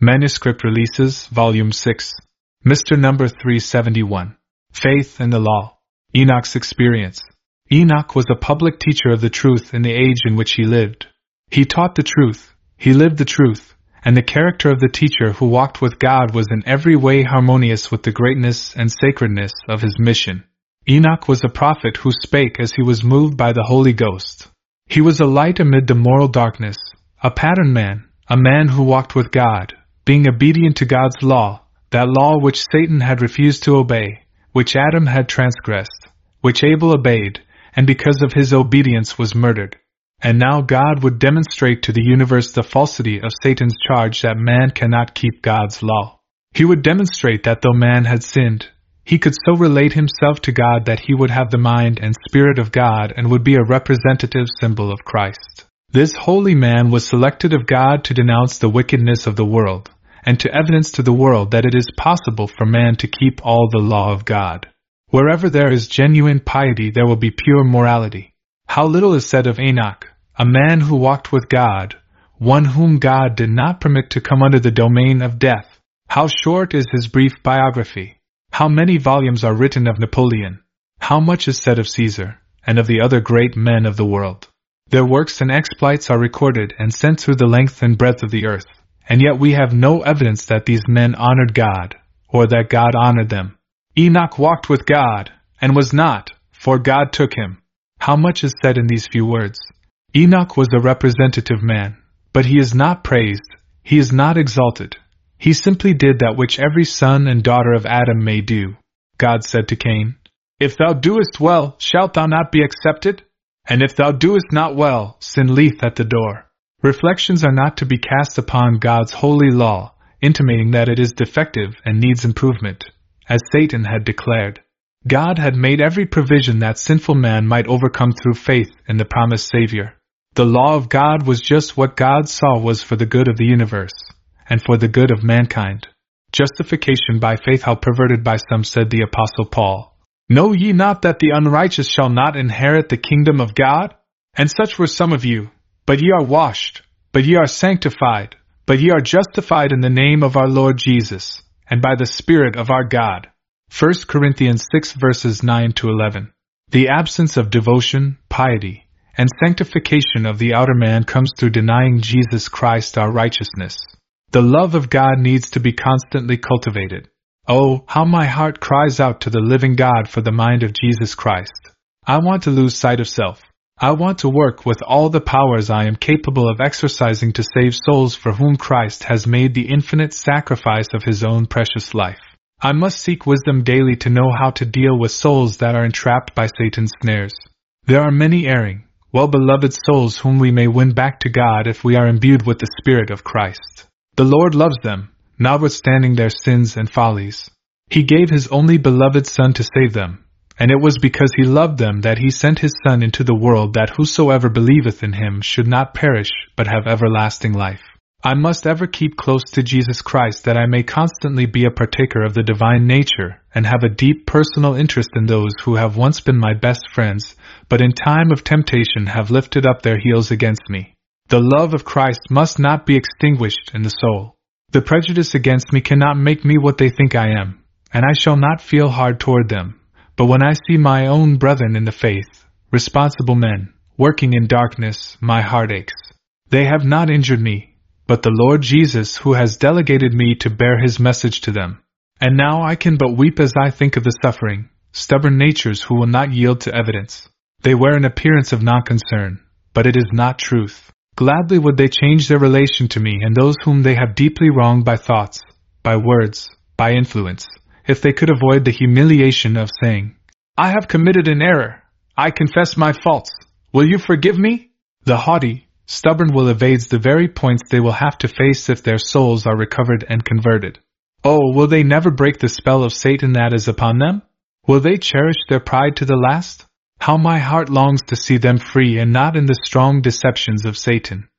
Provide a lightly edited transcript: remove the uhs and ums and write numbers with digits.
Manuscript Releases, Volume 6. Mr. Number 371. Faith and the Law. Enoch's Experience. Enoch was a public teacher of the truth in the age in which he lived. He taught the truth, he lived the truth, and the character of the teacher who walked with God was in every way harmonious with the greatness and sacredness of his mission. Enoch was a prophet who spake as he was moved by the Holy Ghost. He was a light amid the moral darkness, a pattern man, a man who walked with God, being obedient to God's law, that law which Satan had refused to obey, which Adam had transgressed, which Abel obeyed, and because of his obedience was murdered. And now God would demonstrate to the universe the falsity of Satan's charge that man cannot keep God's law. He would demonstrate that though man had sinned, he could so relate himself to God that he would have the mind and spirit of God and would be a representative symbol of Christ. This holy man was selected of God to denounce the wickedness of the world, and to evidence to the world that it is possible for man to keep all the law of God. Wherever there is genuine piety, there will be pure morality. How little is said of Enoch, a man who walked with God, one whom God did not permit to come under the domain of death. How short is his brief biography. How many volumes are written of Napoleon. How much is said of Caesar, and of the other great men of the world. Their works and exploits are recorded and sent through the length and breadth of the earth, and yet we have no evidence that these men honored God, or that God honored them. Enoch walked with God, and was not, for God took him. How much is said in these few words. Enoch was a representative man, but he is not praised, he is not exalted. He simply did that which every son and daughter of Adam may do. God said to Cain, "If thou doest well, shalt thou not be accepted? And if thou doest not well, sin lieth at the door." Reflections are not to be cast upon God's holy law, intimating that it is defective and needs improvement, as Satan had declared. God had made every provision that sinful man might overcome through faith in the promised Savior. The law of God was just what God saw was for the good of the universe, and for the good of mankind. Justification by faith, how perverted by some, said the Apostle Paul. Know ye not that the unrighteous shall not inherit the kingdom of God? And such were some of you. But ye are washed, but ye are sanctified, but ye are justified in the name of our Lord Jesus, and by the Spirit of our God. 1 Corinthians 6 verses 9 to 11. The absence of devotion, piety, and sanctification of the outer man comes through denying Jesus Christ our righteousness. The love of God needs to be constantly cultivated. Oh, how my heart cries out to the living God for the mind of Jesus Christ. I want to lose sight of self. I want to work with all the powers I am capable of exercising to save souls for whom Christ has made the infinite sacrifice of his own precious life. I must seek wisdom daily to know how to deal with souls that are entrapped by Satan's snares. There are many erring, well-beloved souls whom we may win back to God if we are imbued with the Spirit of Christ. The Lord loves them, notwithstanding their sins and follies. He gave his only beloved Son to save them, and it was because he loved them that he sent his Son into the world, that whosoever believeth in him should not perish, but have everlasting life. I must ever keep close to Jesus Christ, that I may constantly be a partaker of the divine nature, and have a deep personal interest in those who have once been my best friends, but in time of temptation have lifted up their heels against me. The love of Christ must not be extinguished in the soul. The prejudice against me cannot make me what they think I am, and I shall not feel hard toward them. But when I see my own brethren in the faith, responsible men, working in darkness, my heart aches. They have not injured me, but the Lord Jesus, who has delegated me to bear his message to them. And now I can but weep as I think of the suffering, stubborn natures who will not yield to evidence. They wear an appearance of non-concern, but it is not truth. Gladly would they change their relation to me and those whom they have deeply wronged by thoughts, by words, by influence, if they could avoid the humiliation of saying, "I have committed an error. I confess my faults. Will you forgive me?" The haughty, stubborn will evade the very points they will have to face if their souls are recovered and converted. Oh, will they never break the spell of Satan that is upon them? Will they cherish their pride to the last? How my heart longs to see them free and not in the strong deceptions of Satan.